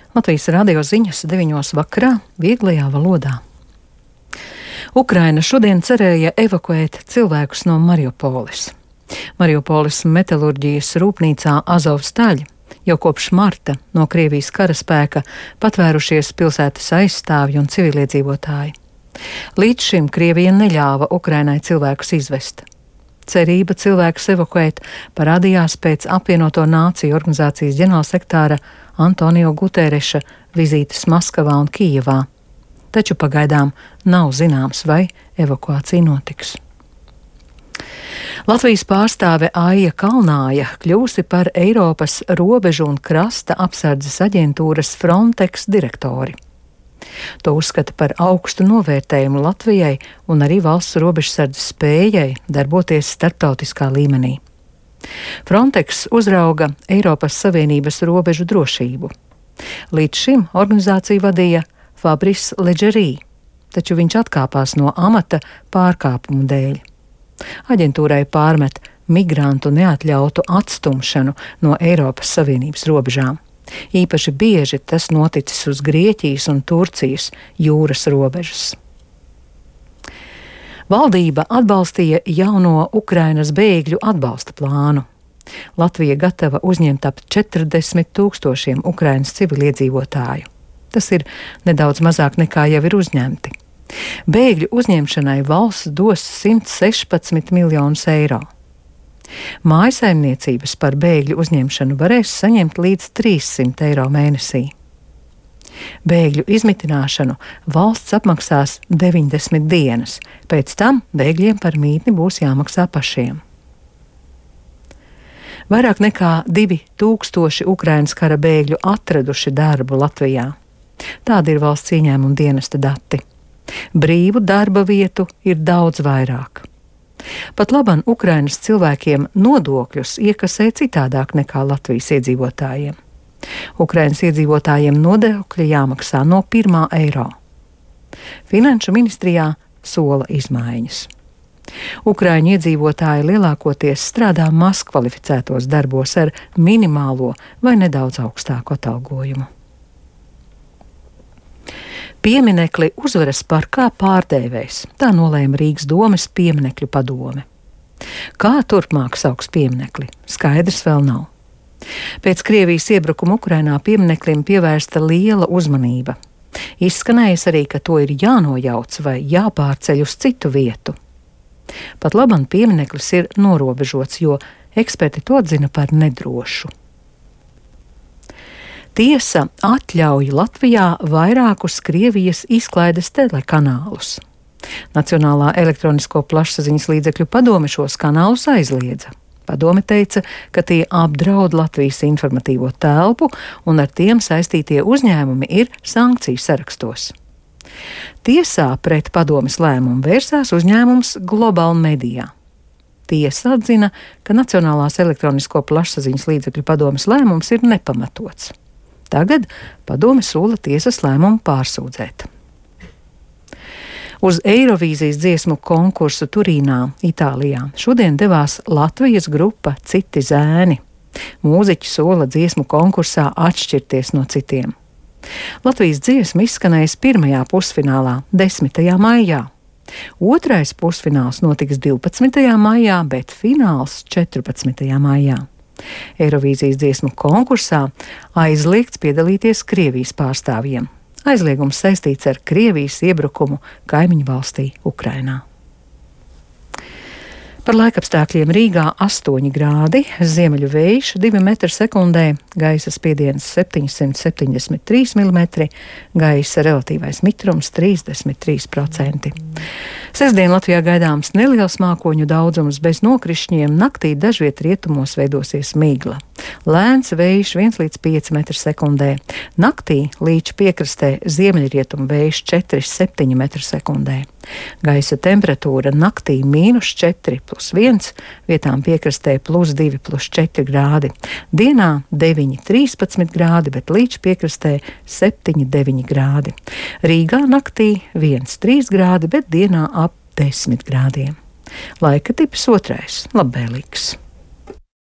Latvijas radio ziņas 9 vakarā vieglajā valodā. Ukraina šodien cerēja evakuēt cilvēkus no Mariupoles. Mariupoles metalurģijas rūpnīcā Azovstaļ jau kopš marta no Krievijas karaspēka patvērušies pilsētas aizstāvji un civiliedzīvotāji. Līdz šim Krievija neļāva Ukrainai cilvēkus izvest. Cerība cilvēkus evakuēt parādījās pēc apvienoto nāciju organizācijas ģenerālsekretāra Antonio Gutereša vizītes Maskavā un Kijevā. Taču pagaidām nav zināms, vai evakuācija notiks. Latvijas pārstāve Aija Kalnāja kļūsi par Eiropas robežu un krasta apsardzes aģentūras Frontex direktori. To uzskata par augstu novērtējumu Latvijai un arī valsts robežsardzes spējai darboties starptautiskā līmenī. Frontex uzrauga Eiropas Savienības robežu drošību. Līdz šim organizāciju vadīja Fabrice Leggeri, taču viņš atkāpās no amata pārkāpumu dēļ. Aģentūrai pārmet migrantu neatļautu atstumšanu no Eiropas Savienības robežām. Īpaši bieži tas noticis uz Grieķijas un Turcijas jūras robežas. Valdība atbalstīja jauno Ukrainas bēgļu atbalsta plānu. Latvija gatava uzņemt ap 40,000 Ukrainas civiliedzīvotāju. Tas ir nedaudz mazāk nekā jau ir uzņemti. Bēgļu uzņemšanai valsts dos 116 miljonus eiro. Mājsaimniecības par bēgļu uzņemšanu varēs saņemt līdz 300 eiro mēnesī. Bēgļu izmitināšanu valsts apmaksās 90 dienas, pēc tam bēgļiem par mītni būs jāmaksā pašiem. Vairāk nekā 2000 Ukrainas kara bēgļu atraduši darbu Latvijā. Tādi ir valsts ieņēmuma dienesta dati. Brīvu darba vietu ir daudz vairāk. Pat labam Ukrainas cilvēkiem nodokļus iekasē citādāk nekā Latvijas iedzīvotājiem. Ukrainas iedzīvotājiem nodokļi jāmaksā no 1. eiro. Finanšu ministrijā sola izmaiņas. Ukraiņu iedzīvotāji lielākoties strādā mazkvalificētos darbos ar minimālo vai nedaudz augstāku atalgojumu. Pieminekli Uzvaras parkā pārdēvēs, tā nolēma Rīgas domes pieminekļu padome. Kā turpmāk sauks pieminekli, skaidrs vēl nav. Pēc Krievijas iebrukuma Ukrainā piemineklim pievērsta liela uzmanība. Izskanējis arī, ka to ir jānojauc vai jāpārceļ uz citu vietu. Pat labam piemineklis ir norobežots, jo eksperti to atzina par nedrošu. Tiesa atļauj Latvijā vairākus Krievijas izklaides telekanālus. Nacionālā elektronisko plašsaziņas līdzekļu padome šos kanālus aizliedza. Padome teica, ka tie apdraud Latvijas informatīvo telpu un ar tiem saistītie uzņēmumi ir sankciju sarakstos. Tiesā pret padomes lēmumu vērsās uzņēmums Global Media. Tiesa atzina, ka Nacionālās elektronisko plašsaziņas līdzekļu padomes lēmums ir nepamatots. Tagad padome sola tiesas lēmumu pārsūdzēt. Uz Eirovīzijas dziesmu konkursu Turīnā, Itālijā, šodien devās Latvijas grupa Citi zēni. Mūziķi sola dziesmu konkursā atšķirties no citiem. Latvijas dziesma izskanēs pirmajā pusfinālā 10. maijā. Otrais pusfināls notiks 12. maijā, bet fināls 14. maijā. Eirovīzijas dziesmu konkursā aizliegts piedalīties Krievijas pārstāvjiem. Aizliegums saistīts ar Krievijas iebrukumu kaimiņu valstī Ukrainā. Par laikapstākļiem Rīgā 8 grādi, ziemeļu vējš 2 metri sekundē, gaisa spiediens 773 mm, gaisa relatīvais mitrums 33%. Sestdien Latvijā gaidāms neliels mākoņu daudzums bez nokrišņiem, naktī dažviet rietumos veidosies migla. Lēns vējš 1 līdz 5 metri sekundē. Naktī Līča piekrastē ziemeļrietumu vējš 4,7 metri sekundē. Gaisa temperatūra naktī -4 + 1, vietām piekrastē +2 + 4 grādi. Dienā 9,13 grādi, bet Līča piekrastē 7,9 grādi. Rīgā naktī 1,3 grādi, bet dienā ap 10 grādiem. Laika tips 2. labvēlīgs.